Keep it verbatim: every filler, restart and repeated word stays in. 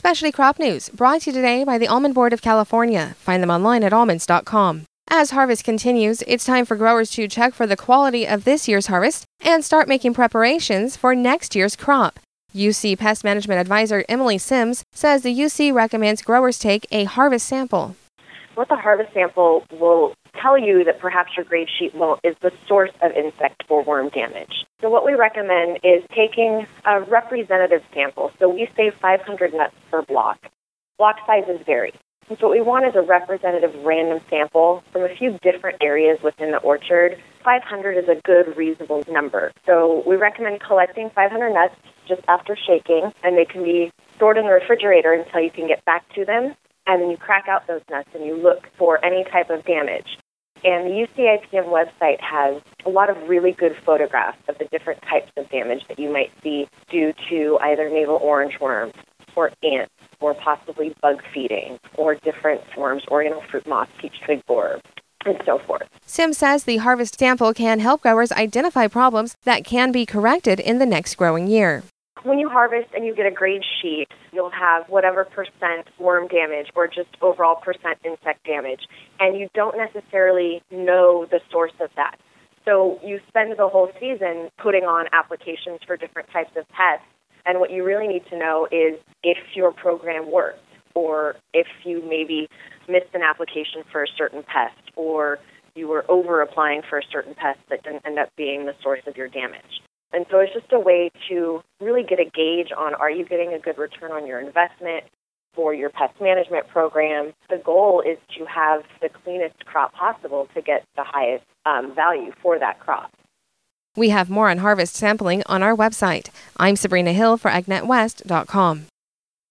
Specialty Crop News, brought to you today by the Almond Board of California. Find them online at almonds dot com. As harvest continues, it's time for growers to check for the quality of this year's harvest and start making preparations for next year's crop. U C Pest Management Advisor Emily Sims says the U C recommends growers take a harvest sample. What the harvest sample will tell you that perhaps your grade sheet won't is the source of insect or worm damage. So what we recommend is taking a representative sample. So we say five hundred nuts per block. Block sizes vary. And so what we want is a representative random sample from a few different areas within the orchard. five hundred is a good, reasonable number. So we recommend collecting five hundred nuts just after shaking, and they can be stored in the refrigerator until you can get back to them. And then you crack out those nuts and you look for any type of damage. And the U C I P M website has a lot of really good photographs of the different types of damage that you might see due to either navel orange worms or ants or possibly bug feeding or different worms, oriental fruit moth, peach twig borer, and so forth. Sim says the harvest sample can help growers identify problems that can be corrected in the next growing year. When you harvest and you get a grade sheet, you'll have whatever percent worm damage or just overall percent insect damage, and you don't necessarily know the source of that. So you spend the whole season putting on applications for different types of pests, and what you really need to know is if your program worked, or if you maybe missed an application for a certain pest, or you were over-applying for a certain pest that didn't end up being the source of your damage. And so it's just a way to really get a gauge on, are you getting a good return on your investment for your pest management program? The goal is to have the cleanest crop possible to get the highest um, value for that crop. We have more on harvest sampling on our website. I'm Sabrina Hill for Ag Net West dot com.